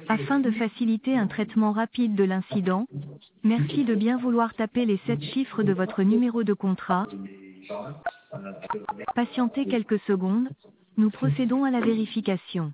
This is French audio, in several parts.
Afin de faciliter un traitement rapide de l'incident, merci de bien vouloir taper les 7 chiffres de votre numéro de contrat. Patientez quelques secondes, nous procédons à la vérification.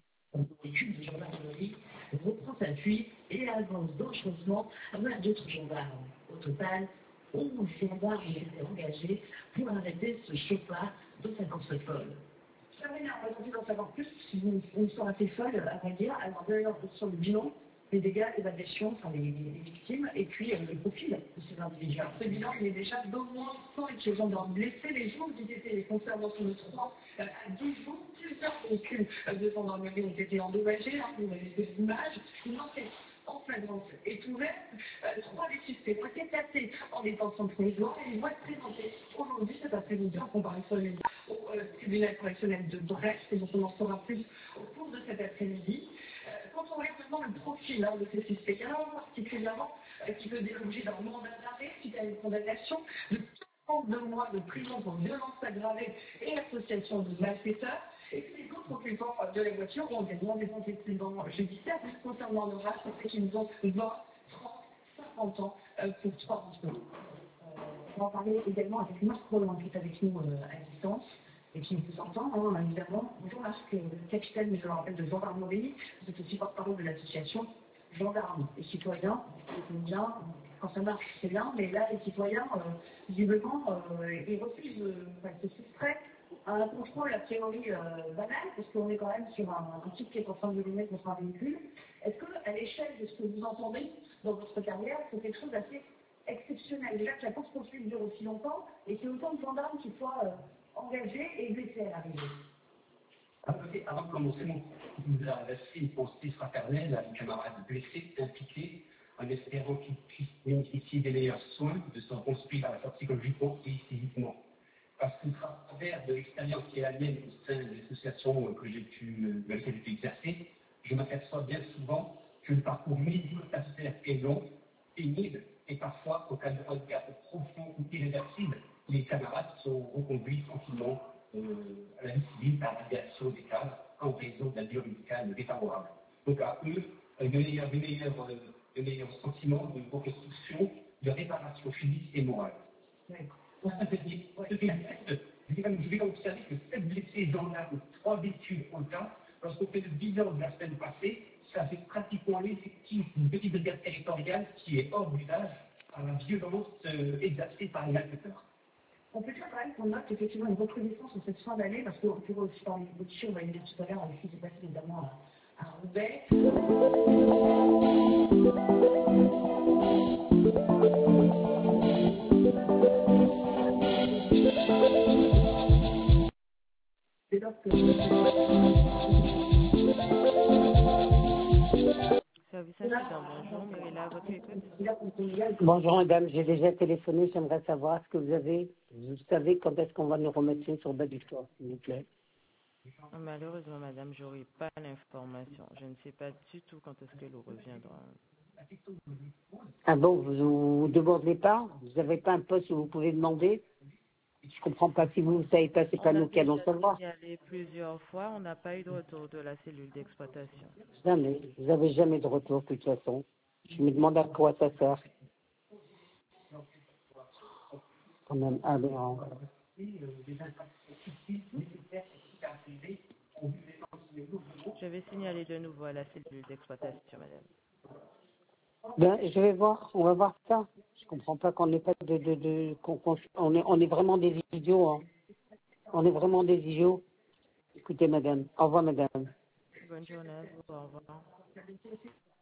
Reprend sa fuite et avance dangereusement vers d'autres gendarmes. Au total, 11 gendarmes ont été engagés pour arrêter ce chauffard de 50 folles. J'aimerais bien aujourd'hui d'en savoir plus, si une histoire assez folle, à vrai dire. Alors d'ailleurs, sur le bilan, les dégâts, les agressions, enfin les victimes, et puis le profil de ces individus. Alors ce bilan, il est déjà d'au moins 100 gendarmes blessés. Les jours où étaient les conservations de 3 à 10 jours, plusieurs véhicules de gendarmerie ont été endommagés. Vous avez des images. Une enquête en flagrance est ouverte. 3 des suspects ont été placés en détention provisoire et ils vont être présentés aujourd'hui, cet après-midi, en comparaison au tribunal correctionnel de Brest. Et donc on en saura plus au cours de cet après-midi. Quand on regarde maintenant le profil de ces suspects, il y en a particulièrement qui peut déroger d'un mandat d'arrêt suite à une condamnation de 42 mois de prison pour violence aggravée et association de malfaiteurs. Et puis les autres occupants de la voiture ont également des antécédents judiciaires. Concernant le reste, c'est qu'ils ont 20, 30, 50 ans pour 3 d'entre eux. On va en parler également avec Marc Roland, qui est avec nous à distance. Et qui nous entend, évidemment. Bonjour Marc, capitaine, je le rappelle, de gendarmerie. Vous êtes aussi porte-parole de l'association Gendarmes et Citoyens. C'est bien, quand ça marche, c'est bien, mais là, les citoyens, visiblement, ils refusent, se soustraient à un contrôle a priori banal, parce qu'on est quand même sur un type qui est en train de lumer contre un véhicule. Est-ce qu'à l'échelle de ce que vous entendez dans votre carrière, c'est quelque chose d'assez exceptionnel? Déjà que la course-poursuite dure aussi longtemps, et qu'il y ait autant de gendarmes qui soient engagés et blessés à l'arrivée. Avant de commencer la suite pour ce fraternel, à mes camarades blessés, impliqués, en espérant qu'ils puissent bénéficier des meilleurs soins, de s'en construire à la fois psychologiquement et physiquement. Parce qu'à travers de l'expérience qui est la mienne au sein de l'association que j'ai pu exercer, je m'aperçois bien souvent que le parcours médico-stationnaire est long, pénible, et parfois, au cas de handicap profond ou irréversible, les camarades sont reconduits tranquillement à la vie civile par l'aviation des cadres en raison de la durée médicale défavorable. Donc à eux, de meilleurs sentiments de reconstruction, de réparation physique et morale. Je vais observer que 7 blessés gendarmes, 3 véhicules au cas, lorsqu'on fait le bilan de la semaine passée, ça fait pratiquement l'effectif d'une petite brigade territoriale qui est hors d'usage par la violence exercée par les malfaiteurs. On peut dire quand même qu'on note effectivement une recrudescence en cette fin d'année, parce qu'on pourrait aussi parler de Gauthier, on va y aller tout à l'heure, avec ce qui s'est passé évidemment à Roubaix. C'est là que... Service incident, bonjour, Mirella, votre écoute. Bonjour madame, j'ai déjà téléphoné, j'aimerais savoir ce que vous savez quand est-ce qu'on va nous remettre sur le bas du toit, s'il vous plaît. Malheureusement madame, je n'aurai pas l'information. Je ne sais pas du tout quand est-ce que l'eau reviendra. Ah bon, vous ne demandez pas? Vous n'avez pas un poste où vous pouvez demander? Je comprends pas, si vous ne savez pas, c'est pas nous qui allons savoir. On a signalé plusieurs fois, on n'a pas eu de retour de la cellule d'exploitation. Jamais, vous n'avez jamais de retour de toute façon. Je me demande à quoi ça sert. Quand même, aberrant. Je vais signaler de nouveau à la cellule d'exploitation, madame. Ben, je vais voir, on va voir ça. Je comprends pas qu'on n'ait pas on est vraiment des idiots, hein. On est vraiment des idiots. Écoutez, madame. Au revoir, madame. Bonne journée à vous, au revoir.